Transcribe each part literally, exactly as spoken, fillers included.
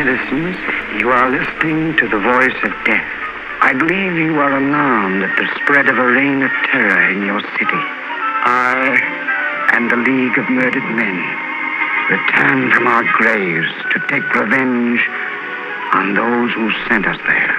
citizens, you are listening to the voice of death. I believe you are alarmed at the spread of a reign of terror in your city. I and the League of Murdered Men return from our graves to take revenge on those who sent us there.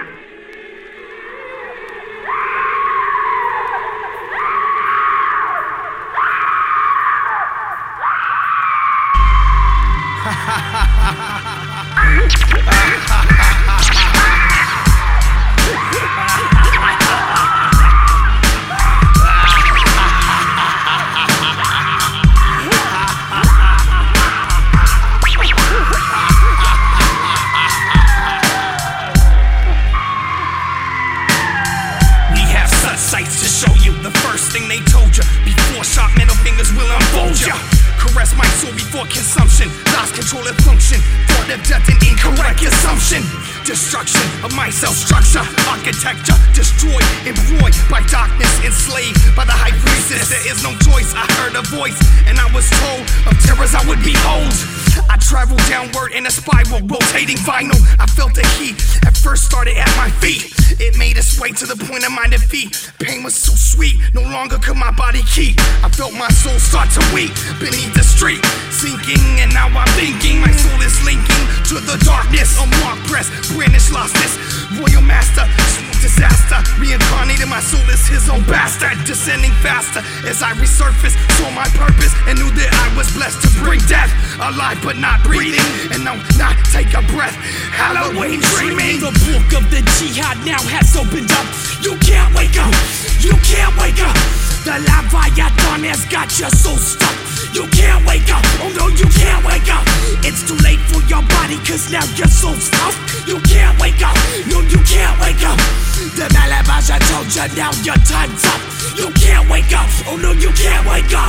Sights to show you the first thing they told you before sharp middle fingers will unfold you. Caress my soul before consumption, lost control of function, thought of death an incorrect assumption. Destruction of my cell structure, architecture destroyed, embroiled by darkness, enslaved by the high priestess. There is no choice. I heard a voice and I was told of terrors I would behold. I traveled downward in a spiral, rotating vinyl. I felt the heat, at first started at my feet. It made its way to the point of my defeat. Pain was so sweet, no longer could my body keep. I felt my soul start to weep beneath the street, sinking, and now I'm thinking my soul is linking to the darkness. A mark press, brandish lostness, royal master, disaster, reincarnated. My soul is his own bastard, descending faster as I resurfaced, saw my purpose and knew that I was blessed to bring death, alive but not breathing, and no, not take a breath. Halloween dreaming. The book of the jihad now has opened up. You can't wake up, you can't wake up. The Leviathan has got your soul stuck. You can't wake up, oh no you can't wake up. It's too late for your body cause now your soul's stuffed. You can't wake up, no you can't wake up. The Malabas I told you now your time's up. You can't wake up, oh no you can't wake up.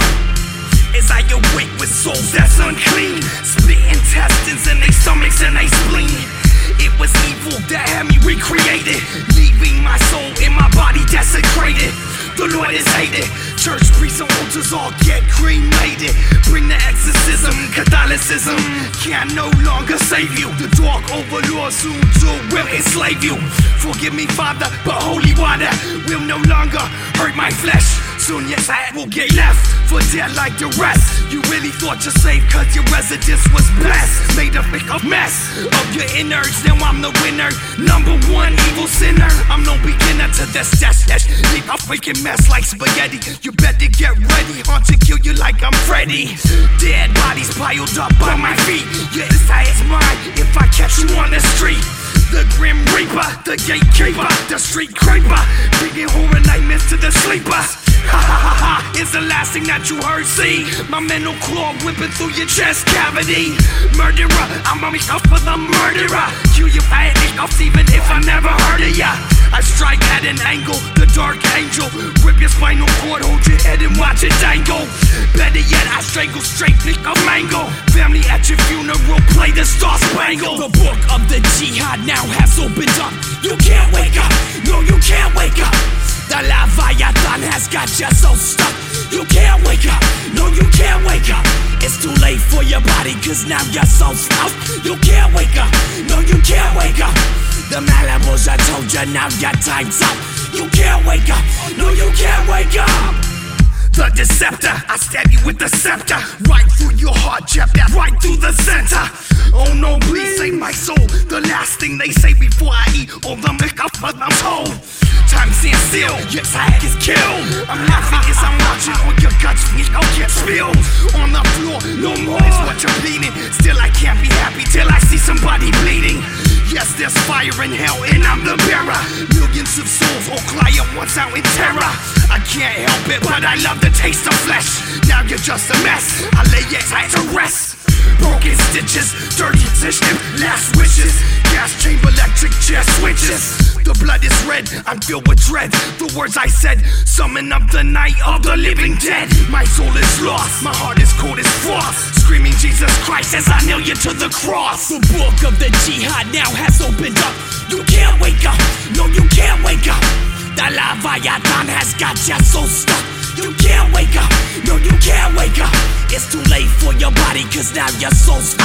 As I awake with souls that's unclean, split intestines in their stomachs and they spleen. It was evil that had me recreated, leaving my soul in my body desecrated. The Lord is hated, church priests and altars all get cremated. Bring the exorcism, Catholicism can no longer save you. The dark overlord soon too will enslave you. Forgive me, Father, but holy water will no longer hurt my flesh. Soon, yes, I will get left for dead like the rest. You really thought you're safe cause your residence was blessed. Made a big mess of your innards, now I'm the winner. Number one evil sinner, I'm no beginner to this death. Leave a freaking mess like spaghetti. You better get ready, hunt to kill you like I'm Freddy. Dead bodies piled up by my feet. Yeah, this is mine if I catch you on the street. The Grim Reaper, the gatekeeper, the street creeper, bringing horror nightmares to the sleepers. Ha ha ha ha, is the last thing that you heard. See, my mental claw whipping through your chest cavity. Murderer, I'm on me up for the murderer. Kill you fat niggas even if I never heard of ya. I strike at an angle, the dark angel. Rip your spinal cord, hold your head and watch it dangle. Better yet, I strangle straight nigga mango. Family at your funeral, play the Star Spangled. The book of the jihad now has opened up. You can't wake up, no you can't wake up. The Leviathan has got you so stuck. You can't wake up, no you can't wake up. It's too late for your body cause now you're so stuffed. You can't wake up, no you can't wake up. The Malabos I told you now your time's up. You can't wake up, no you can't wake up. The deceptor, I stab you with the scepter. Right through your heart, jab that right through the center. Oh no, please save my soul. The last thing they say before I eat all the makeup of my soul. Time stands still, your attack is killed. I'm laughing as I'm watching all your guts I'll get spilled on the floor, no more is what you're bleeding. Still I can't be happy till I see somebody bleeding. Yes, there's fire in hell and I'm the bearer. Millions of souls all cry at once out in terror. I can't help it, but I love the taste of flesh. Now you're just a mess, I lay your tight to rest. Broken stitches, dirty tissue, last wishes. Gas chamber, electric chair switches. The blood is red, I'm filled with dread. The words I said, summon up the night of the living dead. My soul is lost, my heart is cold as frost. Screaming Jesus Christ as I nail you to the cross. The book of the jihad now has opened up. You can't wake up, no you can't wake up. The Leviathan has got you so stuck. You can't wake up, no you can't wake up. It's too late for your body cause now your soul's out.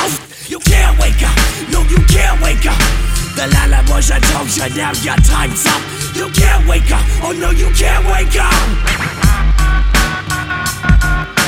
You can't wake up, no you can't wake up. The lie was I told you, now your time's up. You can't wake up, oh no you can't wake up.